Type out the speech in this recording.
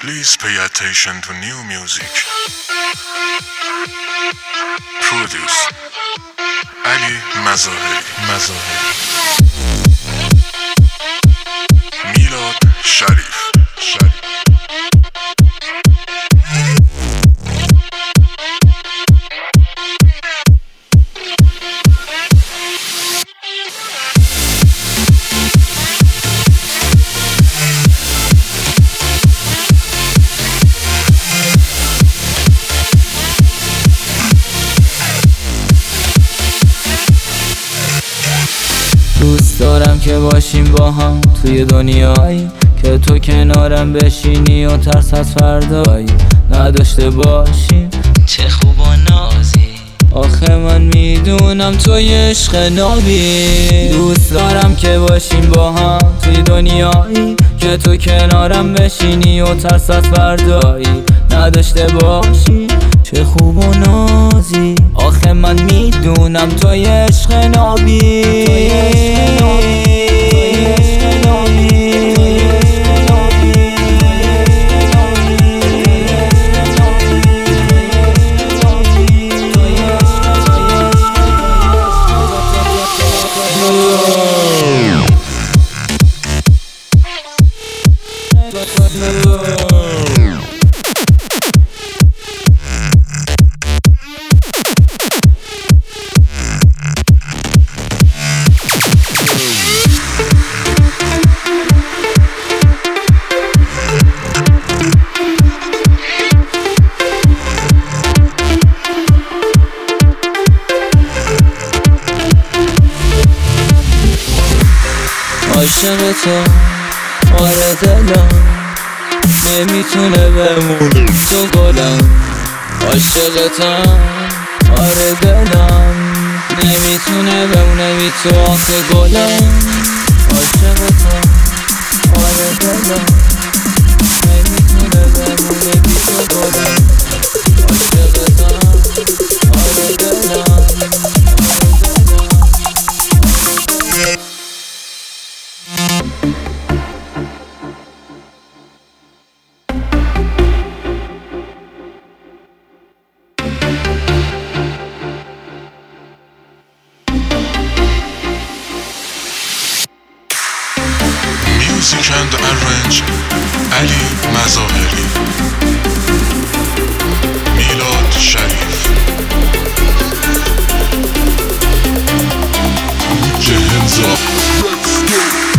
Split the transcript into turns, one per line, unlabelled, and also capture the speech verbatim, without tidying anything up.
Please pay attention to new music. Produce Ali Mazaheri. Mazaheri. Milad Sharif. Sharif.
دوست دارم که باشیم با هم توی دنیایی که تو کنارم بشینی و ترس از فردایی نداشته باشیم. چه خوب و نازی، آخه من میدونم توی عشق نابی. دوست دارم که باشیم با هم توی دنیایی که تو کنارم بشینی و ترس از فردایی نداشته باشی. چه خوب و نازی، آخه من میدونم توی عشق نابی. عاشق تو آره دلم نمیتونه بمونه تو گلم. عاشقتم آره دلم نمیتونه بمونه بی تو آخه گلم. عاشقتم آره دلم نمیتونه بمونه بی تو گلم. عاشقتم آره دلم.
Music and arrange Ali Mazaheri. Milad Sharif. Put your hands up. Let's go.